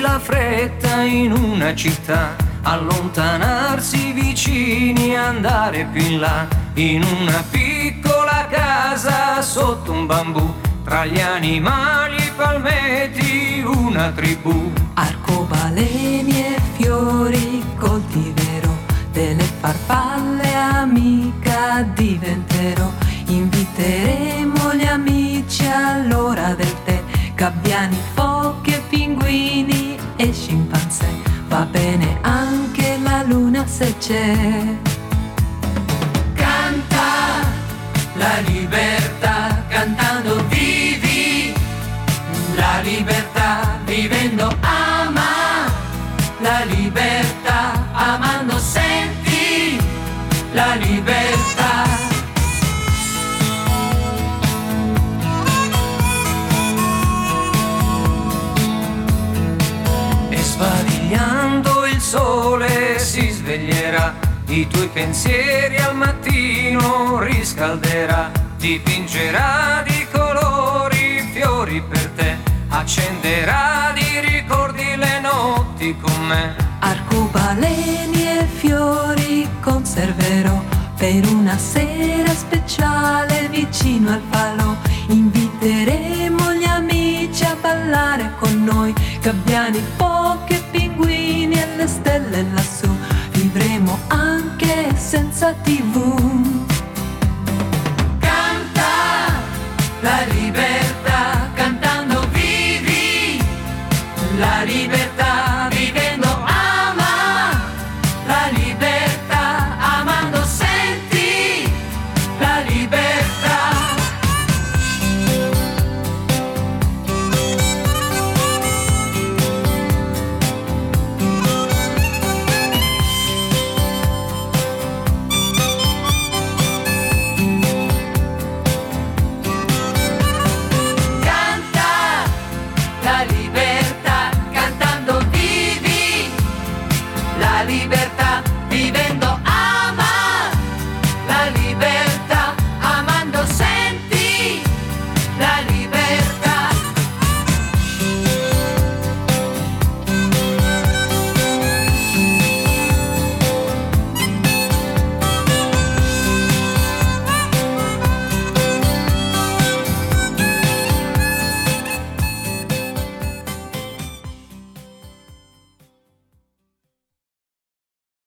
la fretta in una città, allontanarsi vicini, andare più in là, in una piccola casa sotto un bambù, tra gli animali e i palmeti una tribù. Arcobaleni e fiori coltiverò, delle farfalle amica diventerò. Inviteremo gli amici all'ora del tè, gabbiani, foche, pinguini e scimpanzé. Va bene anche la luna se c'è. Canta la libertà, cantando vivi la libertà, vivendo ama la libertà, amando senti la libertà. E sbadigliando il sole si sveglierà, i tuoi pensieri al mattino riscalderà, dipingerà di colori fiori per te, accenderà di ricordi le notti con me. Arcobaleni e fiori conserverò, per una sera speciale vicino al falò. Inviteremo gli amici a ballare con noi, gabbiani, foche, pinguini e le stelle lassù. Vivremo anche senza TV. Canta la libertà, cantando vivi la libertà, vivendo ama la libertà, amando senti la libertà. La libertà, cantando vivi la libertà, vivendo